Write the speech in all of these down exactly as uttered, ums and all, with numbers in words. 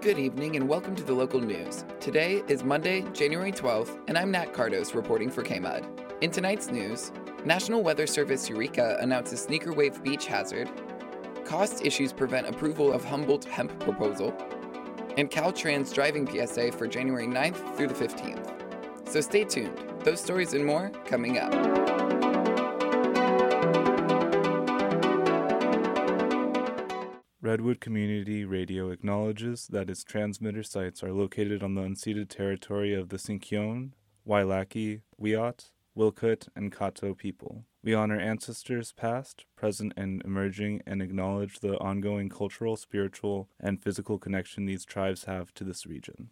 Good evening and welcome to the local news. Today is Monday, January twelfth, and I'm Nat Cardos reporting for K M U D. In tonight's news, National Weather Service Eureka announces sneaker wave beach hazard, cost issues prevent approval of Humboldt hemp proposal, and Caltrans driving P S A for January ninth through the fifteenth. So stay tuned. Those stories and more coming up. Redwood Community Radio acknowledges that its transmitter sites are located on the unceded territory of the Sinkyone, Wailaki, Wiyot, Wilkut, and Kato people. We honor ancestors past, present, and emerging, and acknowledge the ongoing cultural, spiritual, and physical connection these tribes have to this region.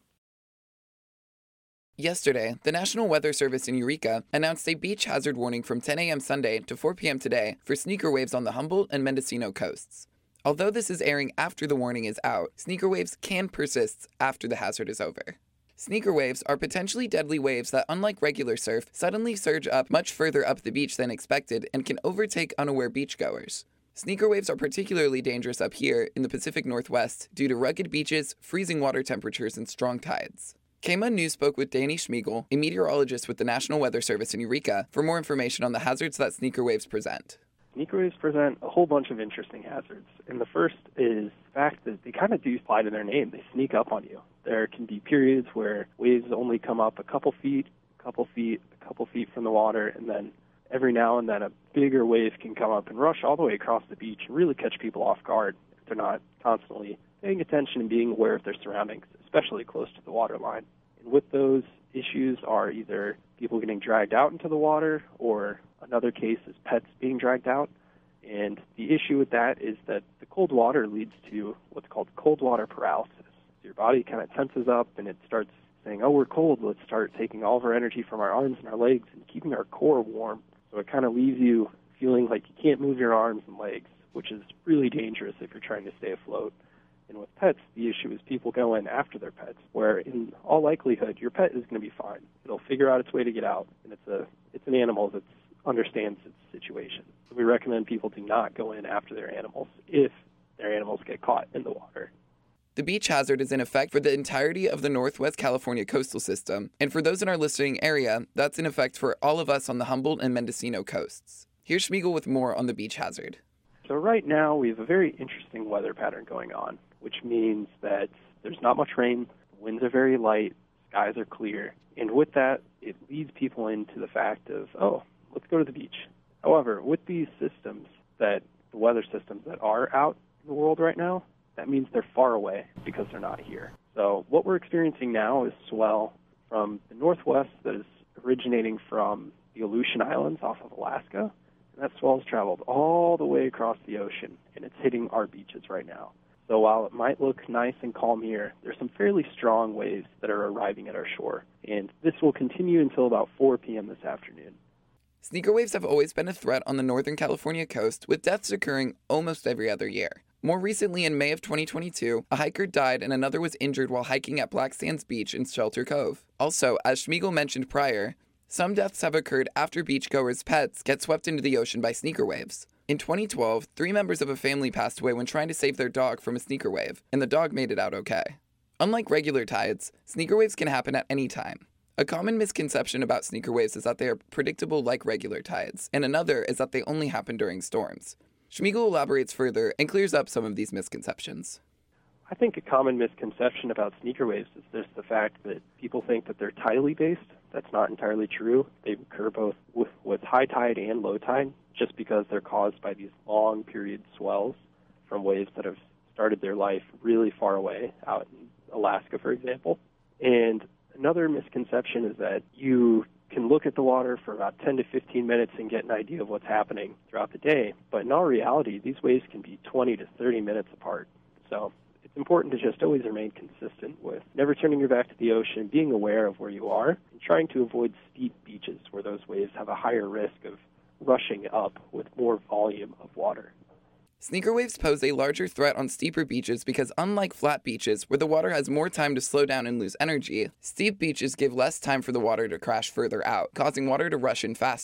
Yesterday, the National Weather Service in Eureka announced a beach hazard warning from ten a.m. Sunday to four p.m. today for sneaker waves on the Humboldt and Mendocino coasts. Although this is airing after the warning is out, sneaker waves can persist after the hazard is over. Sneaker waves are potentially deadly waves that, unlike regular surf, suddenly surge up much further up the beach than expected and can overtake unaware beachgoers. Sneaker waves are particularly dangerous up here in the Pacific Northwest due to rugged beaches, freezing water temperatures, and strong tides. K M U D News spoke with Danny Schmiegel, a meteorologist with the National Weather Service in Eureka, for more information on the hazards that sneaker waves present. Sneaker waves present a whole bunch of interesting hazards, and the first is the fact that they kind of do apply to their name. They sneak up on you. There can be periods where waves only come up a couple feet, a couple feet, a couple feet from the water, and then every now and then a bigger wave can come up and rush all the way across the beach and really catch people off guard if they're not constantly paying attention and being aware of their surroundings, especially close to the water line. And with those issues are either people getting dragged out into the water, or another case is pets being dragged out. And the issue with that is that the cold water leads to what's called cold water paralysis. So your body kind of tenses up and it starts saying, oh, we're cold, let's start taking all of our energy from our arms and our legs and keeping our core warm. So it kind of leaves you feeling like you can't move your arms and legs, which is really dangerous if you're trying to stay afloat. And with pets, the issue is people go in after their pets, where in all likelihood, your pet is going to be fine. It'll figure out its way to get out, and it's a it's an animal that understands its situation. So we recommend people do not go in after their animals if their animals get caught in the water. The beach hazard is in effect for the entirety of the Northwest California coastal system, and for those in our listening area, that's in effect for all of us on the Humboldt and Mendocino coasts. Here's Schmiegel with more on the beach hazard. So right now, we have a very interesting weather pattern going on, which means that there's not much rain, winds are very light, skies are clear, and with that, it leads people into the fact of, oh, let's go to the beach. However, with these systems, that the weather systems that are out in the world right now, that means they're far away because they're not here. So what we're experiencing now is swell from the northwest that is originating from the Aleutian Islands off of Alaska. And that swell has traveled all the way across the ocean, and it's hitting our beaches right now. So while it might look nice and calm here, there's some fairly strong waves that are arriving at our shore. And this will continue until about four p.m. this afternoon. Sneaker waves have always been a threat on the Northern California coast, with deaths occurring almost every other year. More recently, in May of twenty twenty-two, a hiker died and another was injured while hiking at Black Sands Beach in Shelter Cove. Also, as Schmiegel mentioned prior, some deaths have occurred after beachgoers' pets get swept into the ocean by sneaker waves. In twenty twelve, three members of a family passed away when trying to save their dog from a sneaker wave, and the dog made it out okay. Unlike regular tides, sneaker waves can happen at any time. A common misconception about sneaker waves is that they are predictable like regular tides, and another is that they only happen during storms. Schmiegel elaborates further and clears up some of these misconceptions. I think a common misconception about sneaker waves is just the fact that people think that they're tidally based. That's not entirely true. They occur both with, with high tide and low tide, just because they're caused by these long period swells from waves that have started their life really far away, out in Alaska, for example. And another misconception is that you can look at the water for about ten to fifteen minutes and get an idea of what's happening throughout the day. But in all reality, these waves can be twenty to thirty minutes apart. So it's important to just always remain consistent with never turning your back to the ocean, being aware of where you are, and trying to avoid steep beaches where those waves have a higher risk of rushing up with more volume of water. Sneaker waves pose a larger threat on steeper beaches because unlike flat beaches, where the water has more time to slow down and lose energy, steep beaches give less time for the water to crash further out, causing water to rush in faster.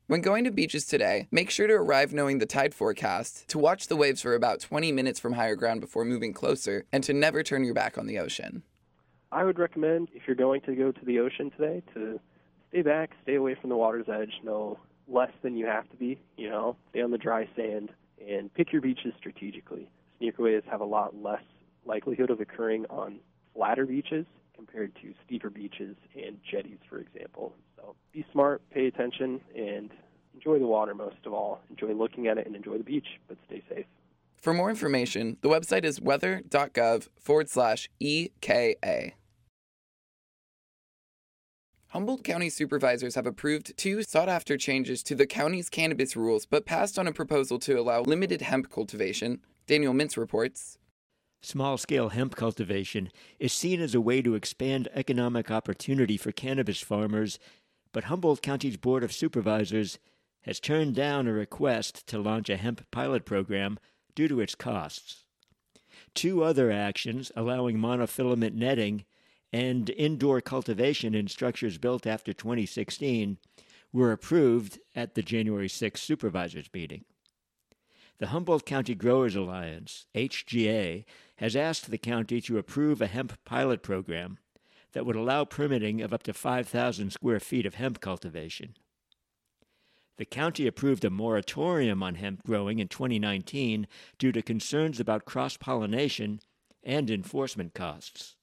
When going to beaches today, make sure to arrive knowing the tide forecast, to watch the waves for about twenty minutes from higher ground before moving closer, and to never turn your back on the ocean. I would recommend, if you're going to go to the ocean today, to stay back, stay away from the water's edge, no less than you have to be, you know, stay on the dry sand, and pick your beaches strategically. Sneakerways have a lot less likelihood of occurring on flatter beaches compared to steeper beaches and jetties, for example. So be smart, pay attention, and enjoy the water most of all. Enjoy looking at it and enjoy the beach, but stay safe. For more information, the website is weather.gov forward slash EKA. Humboldt County supervisors have approved two sought-after changes to the county's cannabis rules, but passed on a proposal to allow limited hemp cultivation. Daniel Mintz reports. Small-scale hemp cultivation is seen as a way to expand economic opportunity for cannabis farmers, but Humboldt County's Board of Supervisors has turned down a request to launch a hemp pilot program due to its costs. Two other actions, allowing monofilament netting and indoor cultivation in structures built after twenty sixteen, were approved at the January sixth supervisors meeting. The Humboldt County Growers Alliance, H G A, has asked the county to approve a hemp pilot program that would allow permitting of up to five thousand square feet of hemp cultivation. The county approved a moratorium on hemp growing in twenty nineteen due to concerns about cross-pollination and enforcement costs.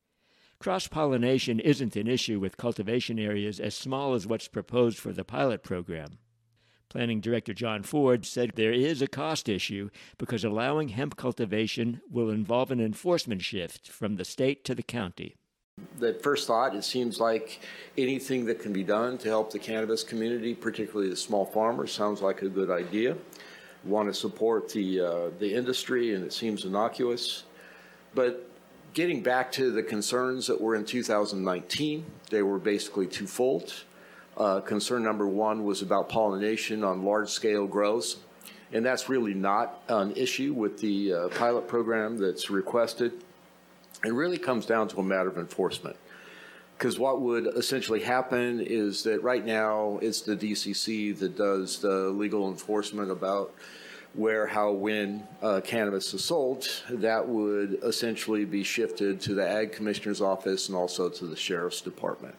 Cross-pollination isn't an issue with cultivation areas as small as what's proposed for the pilot program. Planning Director John Ford said there is a cost issue because allowing hemp cultivation will involve an enforcement shift from the state to the county. At first thought, it seems like anything that can be done to help the cannabis community, particularly the small farmers, sounds like a good idea. We want to support the, uh, the industry, and it seems innocuous. But getting back to the concerns that were in two thousand nineteen, they were basically twofold. Uh, concern number one was about pollination on large-scale grows, and that's really not an issue with the uh, pilot program that's requested. It really comes down to a matter of enforcement, because what would essentially happen is that right now it's the D C C that does the legal enforcement about where, how, when uh, cannabis is sold. That would essentially be shifted to the Ag Commissioner's office and also to the Sheriff's Department.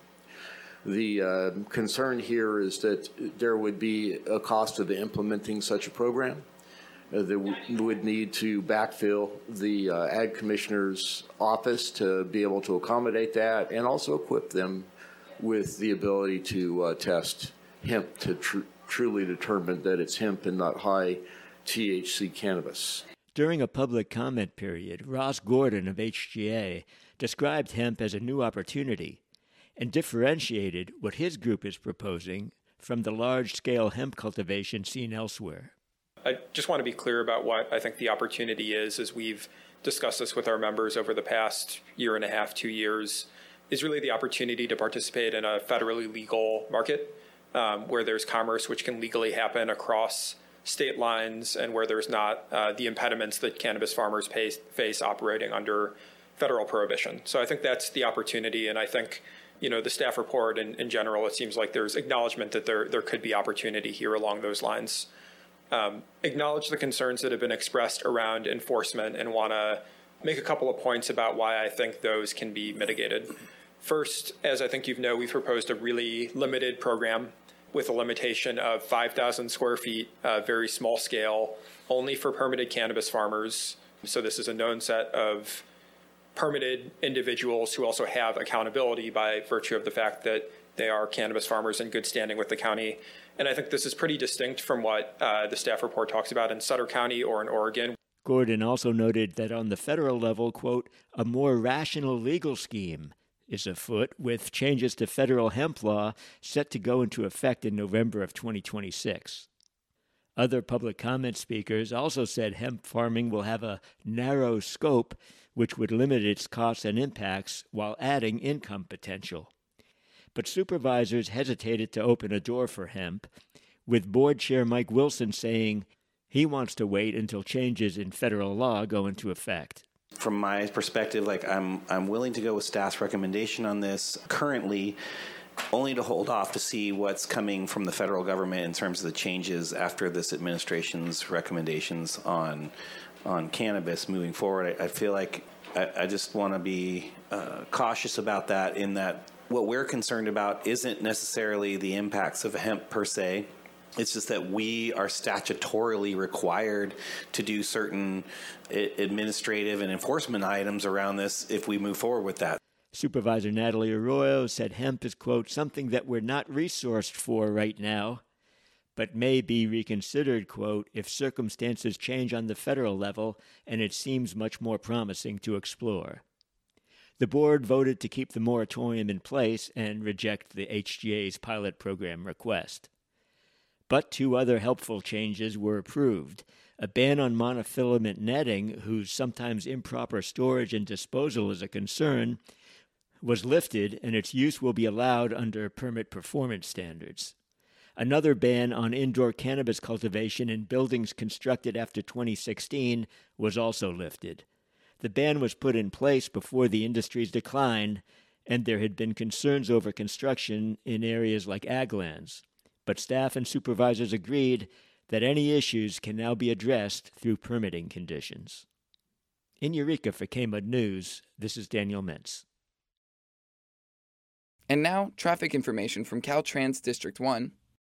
The uh, concern here is that there would be a cost of implementing such a program. Uh, that w- would need to backfill the uh, Ag Commissioner's office to be able to accommodate that, and also equip them with the ability to uh, test hemp to tr- truly determine that it's hemp and not high T H C cannabis. During a public comment period, Ross Gordon of H G A described hemp as a new opportunity and differentiated what his group is proposing from the large-scale hemp cultivation seen elsewhere. I just want to be clear about what I think the opportunity is, as we've discussed this with our members over the past year and a half, two years, is really the opportunity to participate in a federally legal market um, where there's commerce which can legally happen across state lines and where there's not uh, the impediments that cannabis farmers face, face operating under federal prohibition. So I think that's the opportunity, and I think you know, the staff report in, in general, it seems like there's acknowledgement that there there could be opportunity here along those lines. Um, acknowledge the concerns that have been expressed around enforcement and want to make a couple of points about why I think those can be mitigated. First, as I think you know, we've proposed a really limited program with a limitation of five thousand square feet, uh, very small scale, only for permitted cannabis farmers. So this is a known set of permitted individuals who also have accountability by virtue of the fact that they are cannabis farmers in good standing with the county. And I think this is pretty distinct from what uh, the staff report talks about in Sutter County or in Oregon. Gordon also noted that on the federal level, quote, a more rational legal scheme is afoot, with changes to federal hemp law set to go into effect in November of twenty twenty-six. Other public comment speakers also said hemp farming will have a narrow scope, which would limit its costs and impacts while adding income potential. But supervisors hesitated to open a door for hemp, with Board Chair Mike Wilson saying he wants to wait until changes in federal law go into effect. From my perspective, like I'm I'm willing to go with staff's recommendation on this. Currently, only to hold off to see what's coming from the federal government in terms of the changes after this administration's recommendations on on cannabis moving forward. I, I feel like I, I just want to be uh, cautious about that, in that what we're concerned about isn't necessarily the impacts of hemp per se. It's just that we are statutorily required to do certain administrative and enforcement items around this if we move forward with that. Supervisor Natalie Arroyo said hemp is, quote, something that we're not resourced for right now, but may be reconsidered, quote, if circumstances change on the federal level and it seems much more promising to explore. The board voted to keep the moratorium in place and reject the H G A's pilot program request. But two other helpful changes were approved. A ban on monofilament netting, whose sometimes improper storage and disposal is a concern, was lifted, and its use will be allowed under permit performance standards. Another ban on indoor cannabis cultivation in buildings constructed after twenty sixteen was also lifted. The ban was put in place before the industry's decline, and there had been concerns over construction in areas like ag lands. But staff and supervisors agreed that any issues can now be addressed through permitting conditions. In Eureka for K M U D News, this is Daniel Mintz. And now, traffic information from Caltrans District one.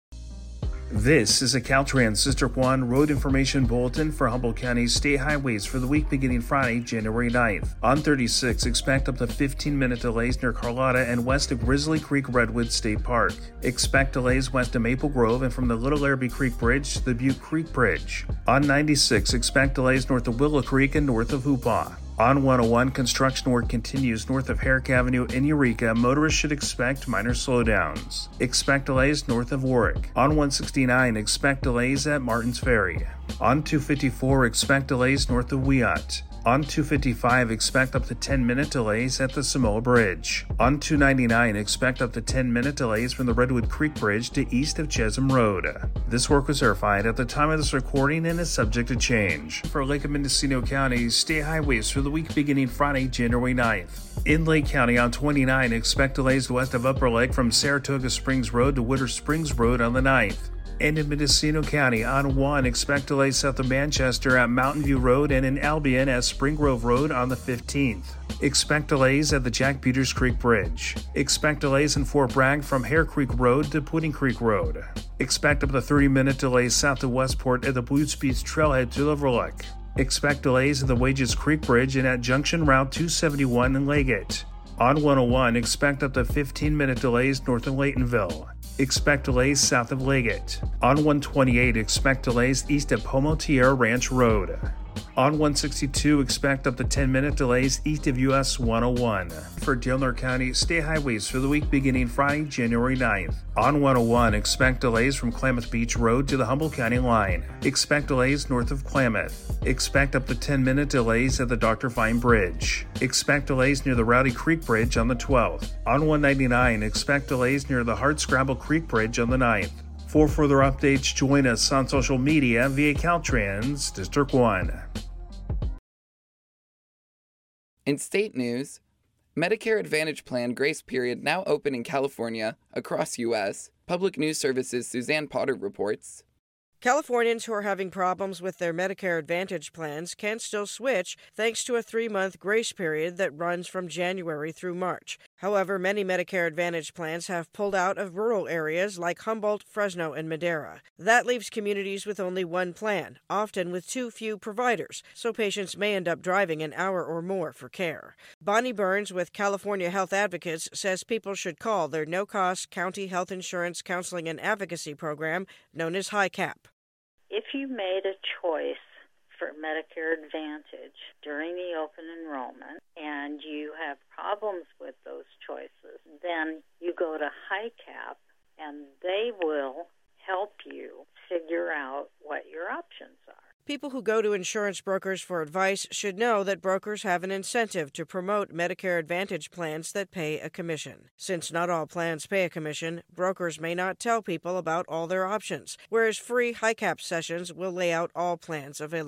This is a Caltrans District one Road Information Bulletin for Humboldt County's state highways for the week beginning Friday, January ninth. On thirty-six, expect up to fifteen minute delays near Carlotta and west of Grizzly Creek Redwood State Park. Expect delays west of Maple Grove and from the Little Larrabee Creek Bridge to the Butte Creek Bridge. On ninety-six, expect delays north of Willow Creek and north of Hoopaw. On one oh one, construction work continues north of Herrick Avenue in Eureka. Motorists should expect minor slowdowns. Expect delays north of Warwick. On one sixty-nine, expect delays at Martins Ferry. On two fifty-four, expect delays north of Wiat. On two fifty-five, expect up to ten minute delays at the Samoa Bridge. On two ninety-nine, expect up to ten minute delays from the Redwood Creek Bridge to east of Chesham Road. This work was verified at the time of this recording and is subject to change. For Lake and Mendocino County, state highways for the week beginning Friday, January ninth. In Lake County on twenty-nine, expect delays west of Upper Lake from Saratoga Springs Road to Witter Springs Road on the ninth. And in Mendocino County on one, expect delays south of Manchester at Mountain View Road and in Albion at Spring Grove Road on the fifteenth. Expect delays at the Jack Peters Creek Bridge. Expect delays in Fort Bragg from Hare Creek Road to Pudding Creek Road. Expect up to thirty minute delays south of Westport at the Blues Beach Trailhead to Liverlock. Expect delays at the Wages Creek Bridge and at Junction Route two seventy-one in Leggett. On one oh one, expect up to fifteen minute delays north of Laytonville. Expect delays south of Leggett. On one twenty-eight, expect delays east of Pomo Tierra Ranch Road. On one sixty-two, expect up to ten minute delays east of U S one oh one. For Delaware County state highways for the week beginning Friday, January ninth. On one oh one, expect delays from Klamath Beach Road to the Humboldt County line. Expect delays north of Klamath. Expect up to ten minute delays at the Doctor Fine Bridge. Expect delays near the Rowdy Creek Bridge on the twelfth. On one ninety-nine, expect delays near the Hardscrabble Creek Bridge on the ninth. For further updates, join us on social media via Caltrans District one. In state news, Medicare Advantage Plan grace period now open in California, across U S Public News Service's Suzanne Potter reports. Californians who are having problems with their Medicare Advantage plans can still switch thanks to a three-month grace period that runs from January through March. However, many Medicare Advantage plans have pulled out of rural areas like Humboldt, Fresno, and Madera. That leaves communities with only one plan, often with too few providers, so patients may end up driving an hour or more for care. Bonnie Burns with California Health Advocates says people should call their no-cost county health insurance counseling and advocacy program known as HICAP. If you made a choice for Medicare Advantage during the open enrollment and you have problems with those choices, then you go to HICAP and they will help you figure out what your options are. People who go to insurance brokers for advice should know that brokers have an incentive to promote Medicare Advantage plans that pay a commission. Since not all plans pay a commission, brokers may not tell people about all their options, whereas free HICAP sessions will lay out all plans available.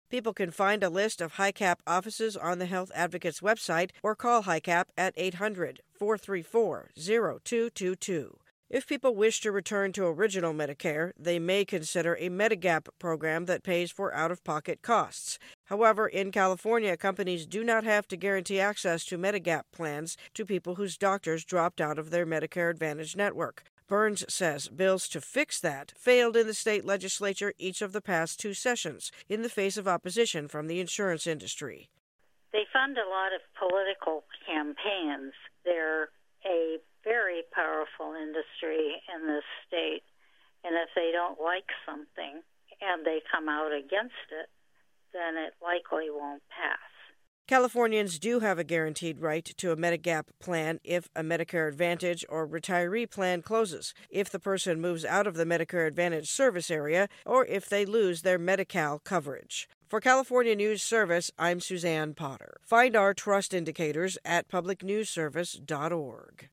People can find a list of HICAP offices on the Health Advocates website or call HICAP at eight hundred, four three four, zero two two two. If people wish to return to original Medicare, they may consider a Medigap program that pays for out-of-pocket costs. However, in California, companies do not have to guarantee access to Medigap plans to people whose doctors dropped out of their Medicare Advantage network. Burns says bills to fix that failed in the state legislature each of the past two sessions in the face of opposition from the insurance industry. They fund a lot of political campaigns. They're a very powerful industry in this state, and if they don't like something and they come out against it, then it likely won't pass. Californians do have a guaranteed right to a Medigap plan if a Medicare Advantage or retiree plan closes, if the person moves out of the Medicare Advantage service area, or if they lose their Medi-Cal coverage. For California News Service, I'm Suzanne Potter. Find our trust indicators at public news service dot org.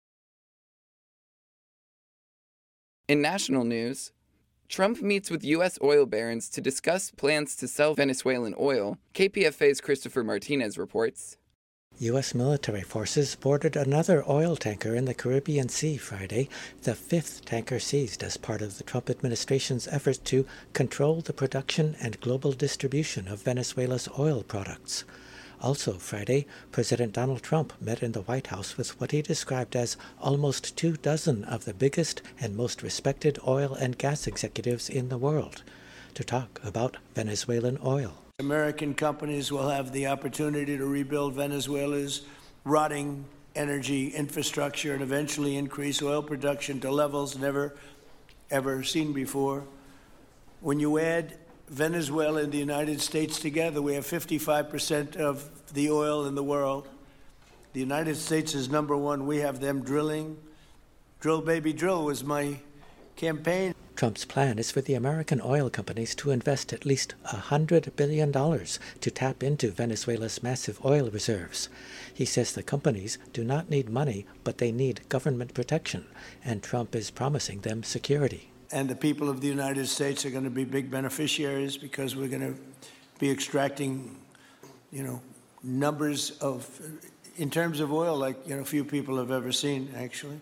In national news, Trump meets with U S oil barons to discuss plans to sell Venezuelan oil, K P F A's Christopher Martinez reports. U S military forces boarded another oil tanker in the Caribbean Sea Friday, the fifth tanker seized as part of the Trump administration's effort to control the production and global distribution of Venezuela's oil products. Also Friday, President Donald Trump met in the White House with what he described as almost two dozen of the biggest and most respected oil and gas executives in the world to talk about Venezuelan oil. American companies will have the opportunity to rebuild Venezuela's rotting energy infrastructure and eventually increase oil production to levels never, ever seen before. When you add Venezuela and the United States together, we have fifty-five percent of the oil in the world. The United States is number one. We have them drilling. Drill, baby, drill was my campaign. Trump's plan is for the American oil companies to invest at least one hundred billion dollars to tap into Venezuela's massive oil reserves. He says the companies do not need money, but they need government protection, and Trump is promising them security. And the people of the United States are going to be big beneficiaries because we're going to be extracting, you know, numbers of, in terms of oil, like, you know, few people have ever seen, actually.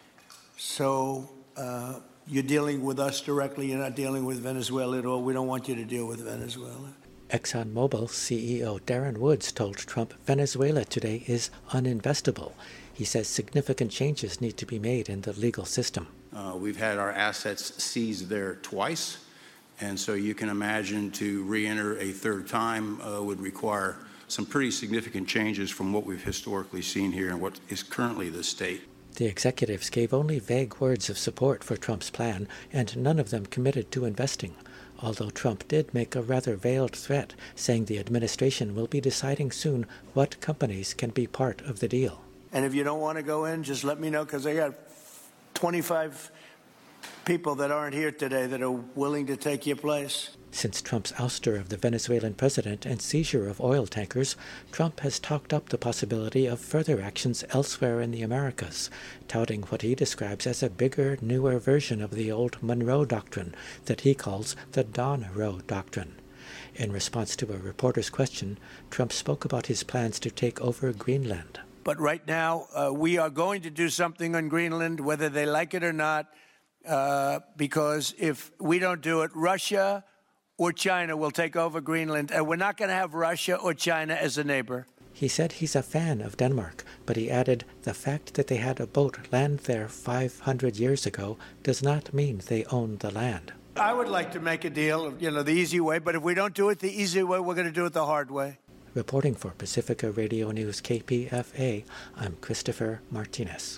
So uh, you're dealing with us directly. You're not dealing with Venezuela at all. We don't want you to deal with Venezuela. ExxonMobil C E O Darren Woods told Trump Venezuela today is uninvestable. He says significant changes need to be made in the legal system. Uh, we've had our assets seized there twice, and so you can imagine to re-enter a third time uh, would require some pretty significant changes from what we've historically seen here and what is currently the state. The executives gave only vague words of support for Trump's plan, and none of them committed to investing, although Trump did make a rather veiled threat, saying the administration will be deciding soon what companies can be part of the deal. And if you don't want to go in, just let me know, because I got twenty-five people that aren't here today that are willing to take your place. Since Trump's ouster of the Venezuelan president and seizure of oil tankers, Trump has talked up the possibility of further actions elsewhere in the Americas, touting what he describes as a bigger, newer version of the old Monroe Doctrine that he calls the Don Roe Doctrine. In response to a reporter's question, Trump spoke about his plans to take over Greenland. But right now, uh, we are going to do something on Greenland, whether they like it or not, uh, because if we don't do it, Russia or China will take over Greenland, and we're not going to have Russia or China as a neighbor. He said he's a fan of Denmark, but he added the fact that they had a boat land there five hundred years ago does not mean they own the land. I would like to make a deal, you know, the easy way, but if we don't do it the easy way, we're going to do it the hard way. Reporting for Pacifica Radio News K P F A, I'm Christopher Martinez.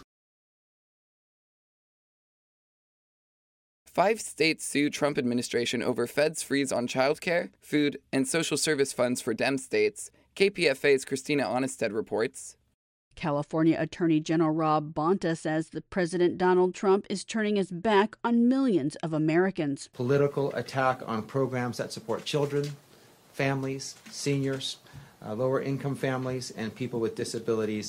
Five states sue Trump administration over Fed's freeze on childcare, food, and social service funds for Dem states. K P F A's Christina Onnested reports. California Attorney General Rob Bonta says that President Donald Trump is turning his back on millions of Americans. Political attack on programs that support children, families, seniors, uh, lower income families, and people with disabilities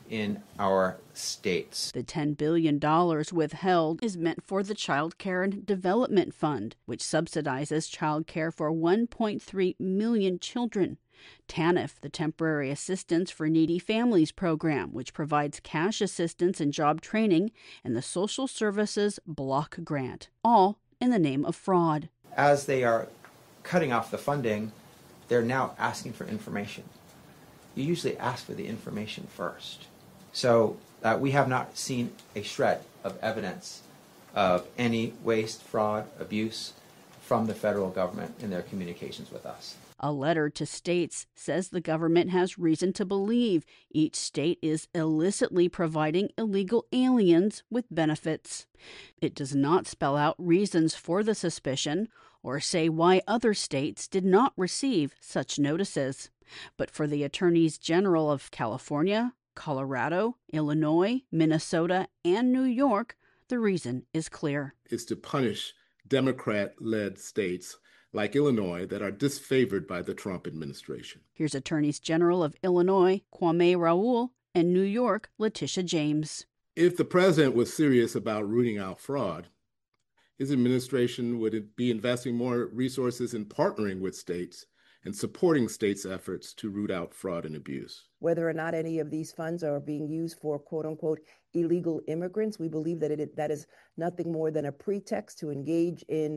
in our states. The ten billion dollars withheld is meant for the Child Care and Development Fund, which subsidizes child care for one point three million children. TANF, the Temporary Assistance for Needy Families program, which provides cash assistance and job training, and the Social Services Block Grant, all in the name of fraud. As they are cutting off the funding, they're now asking for information. You usually ask for the information first. So uh, we have not seen a shred of evidence of any waste, fraud, abuse from the federal government in their communications with us. A letter to states says the government has reason to believe each state is illicitly providing illegal aliens with benefits. It does not spell out reasons for the suspicion or say why other states did not receive such notices. But for the attorneys general of California, Colorado, Illinois, Minnesota, and New York, the reason is clear. It's to punish Democrat-led states like Illinois that are disfavored by the Trump administration. Here's Attorneys General of Illinois, Kwame Raoul, and New York, Letitia James. If the president was serious about rooting out fraud, his administration would be investing more resources in partnering with states and supporting states' efforts to root out fraud and abuse. Whether or not any of these funds are being used for quote-unquote illegal immigrants, we believe that it, that is nothing more than a pretext to engage in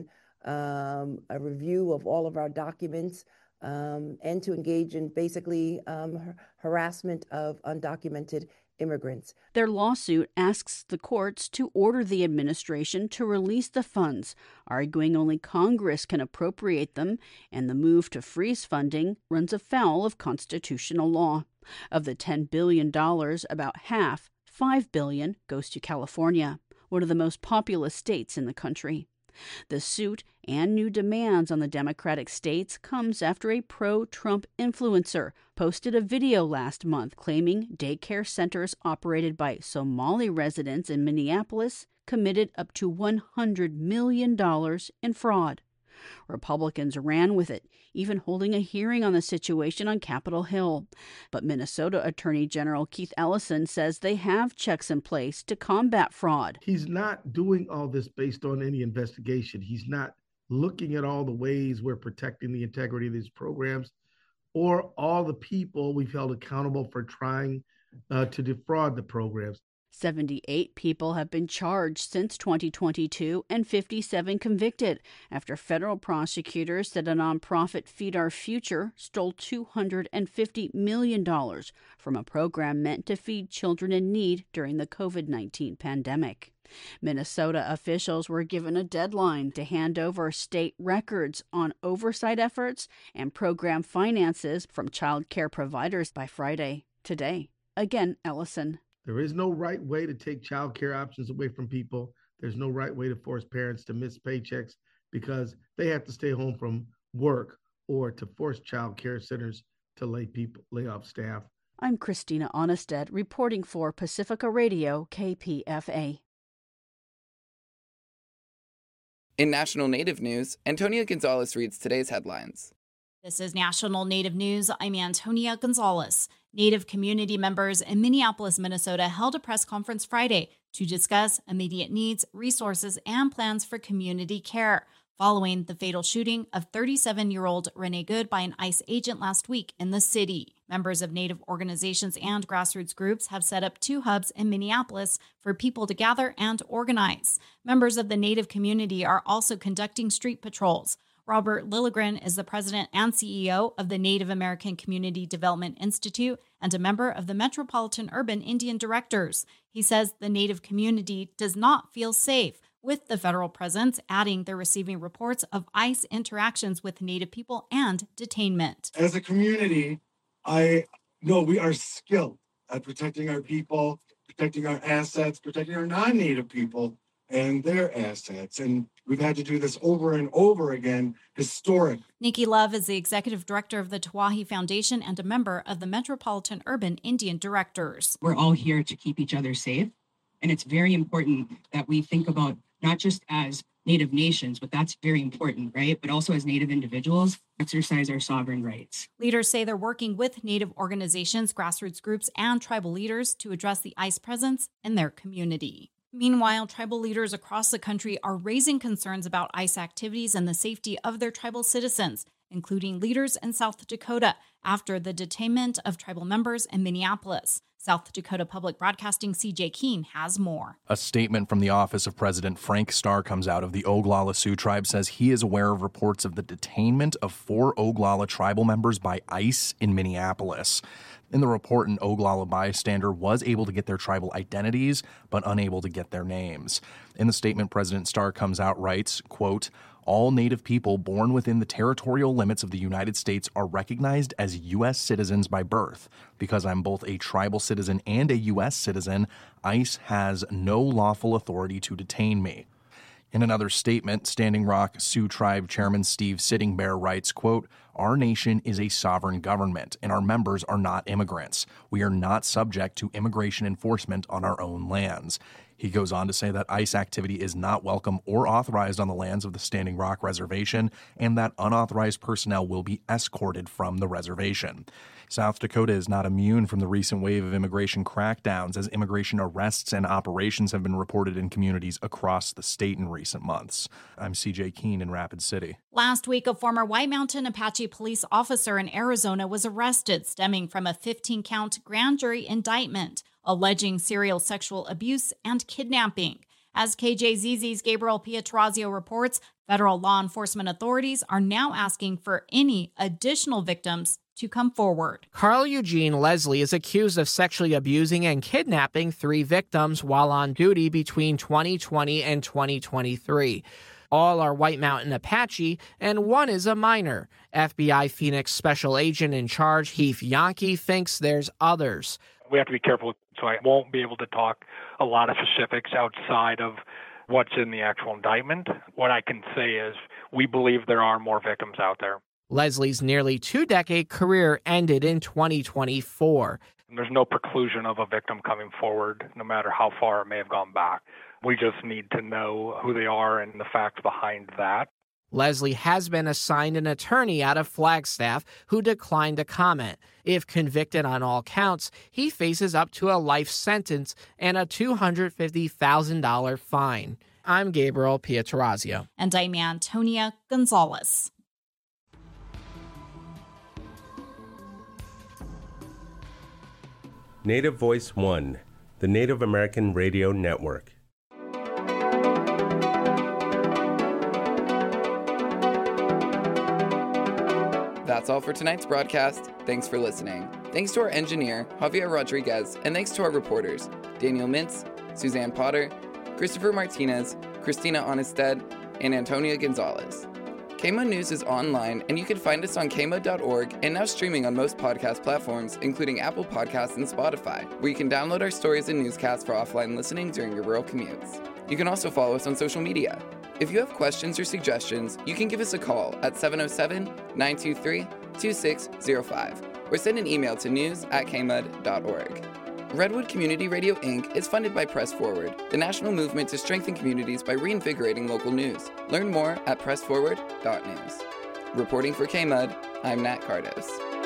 um, a review of all of our documents um, and to engage in basically um, harassment of undocumented immigrants. Their lawsuit asks the courts to order the administration to release the funds, arguing only Congress can appropriate them, and the move to freeze funding runs afoul of constitutional law. Of the ten billion dollars, about half, five billion dollars, goes to California, one of the most populous states in the country. The suit and new demands on the Democratic states comes after a pro-Trump influencer posted a video last month claiming daycare centers operated by Somali residents in Minneapolis committed up to one hundred million dollars in fraud. Republicans ran with it, even holding a hearing on the situation on Capitol Hill. But Minnesota Attorney General Keith Ellison says they have checks in place to combat fraud. He's not doing all this based on any investigation. He's not looking at all the ways we're protecting the integrity of these programs or all the people we've held accountable for trying uh, to defraud the programs. seventy-eight people have been charged since twenty twenty-two and fifty-seven convicted after federal prosecutors said a nonprofit Feed Our Future stole two hundred fifty million dollars from a program meant to feed children in need during the covid nineteen pandemic. Minnesota officials were given a deadline to hand over state records on oversight efforts and program finances from child care providers by Friday. Today, again, Ellison. There is no right way to take child care options away from people. There's no right way to force parents to miss paychecks because they have to stay home from work or to force child care centers to lay people, lay off staff. I'm Christina Onnested reporting for Pacifica Radio, K P F A. In national Native news, Antonia Gonzalez reads today's headlines. This is National Native News. I'm Antonia Gonzalez. Native community members in Minneapolis, Minnesota held a press conference Friday to discuss immediate needs, resources, and plans for community care following the fatal shooting of thirty-seven-year-old Renee Good by an ICE agent last week in the city. Members of Native organizations and grassroots groups have set up two hubs in Minneapolis for people to gather and organize. Members of the Native community are also conducting street patrols. Robert Lilligren is the president and C E O of the Native American Community Development Institute and a member of the Metropolitan Urban Indian Directors. He says the Native community does not feel safe with the federal presence, adding they're receiving reports of ICE interactions with Native people and detainment. As a community, I know we are skilled at protecting our people, protecting our assets, protecting our non-Native people and their assets. And we've had to do this over and over again, historic. Nikki Love is the executive director of the Tawahi Foundation and a member of the Metropolitan Urban Indian Directors. We're all here to keep each other safe. And it's very important that we think about not just as Native nations, but that's very important, right? But also as Native individuals, exercise our sovereign rights. Leaders say they're working with Native organizations, grassroots groups, and tribal leaders to address the ICE presence in their community. Meanwhile, tribal leaders across the country are raising concerns about ICE activities and the safety of their tribal citizens, including leaders in South Dakota after the detainment of tribal members in Minneapolis. South Dakota Public Broadcasting C J Keene has more. A statement from the office of President Frank Starr comes out of the Oglala Sioux tribe, says he is aware of reports of the detainment of four Oglala tribal members by ICE in Minneapolis. In the report, an Oglala bystander was able to get their tribal identities, but unable to get their names. In the statement, President Starr comes out, writes, quote, all Native people born within the territorial limits of the United States are recognized as U S citizens by birth. Because I'm both a tribal citizen and a U S citizen, ICE has no lawful authority to detain me. In another statement, Standing Rock Sioux Tribe Chairman Steve Sitting Bear writes, quote, our nation is a sovereign government, and our members are not immigrants. We are not subject to immigration enforcement on our own lands. He goes on to say that ICE activity is not welcome or authorized on the lands of the Standing Rock Reservation, and that unauthorized personnel will be escorted from the reservation. South Dakota is not immune from the recent wave of immigration crackdowns, as immigration arrests and operations have been reported in communities across the state in recent months. I'm C J Keene in Rapid City. Last week, a former White Mountain Apache police officer in Arizona was arrested, stemming from a fifteen-count grand jury indictment alleging serial sexual abuse and kidnapping. As K J Z Z's Gabriel Pietrozio reports, federal law enforcement authorities are now asking for any additional victims to come forward. Carl Eugene Leslie is accused of sexually abusing and kidnapping three victims while on duty between twenty twenty and twenty twenty-three. All are White Mountain Apache, and one is a minor. F B I Phoenix Special Agent in charge, Heath Yankee, thinks there's others. We have to be careful, so I won't be able to talk a lot of specifics outside of what's in the actual indictment. What I can say is we believe there are more victims out there. Leslie's nearly two-decade career ended in twenty twenty-four. There's no preclusion of a victim coming forward, no matter how far it may have gone back. We just need to know who they are and the facts behind that. Leslie has been assigned an attorney out of Flagstaff who declined to comment. If convicted on all counts, he faces up to a life sentence and a two hundred fifty thousand dollars fine. I'm Gabriel Pietrozio. And I'm Antonia Gonzalez. Native Voice One, the Native American Radio Network. That's all for tonight's broadcast. Thanks for listening. Thanks to our engineer, Javier Rodriguez, and thanks to our reporters, Daniel Mintz, Suzanne Potter, Christopher Martinez, Christina Onnested, and Antonia Gonzalez. K M U D News is online, and you can find us on K M U D dot org and now streaming on most podcast platforms, including Apple Podcasts and Spotify, where you can download our stories and newscasts for offline listening during your rural commutes. You can also follow us on social media. If you have questions or suggestions, you can give us a call at seven oh seven, nine two three, two six oh five or send an email to news at K M U D dot org. Redwood Community Radio Incorporated is funded by Press Forward, the national movement to strengthen communities by reinvigorating local news. Learn more at press forward dot news. Reporting for K M U D, I'm Nat Cardos.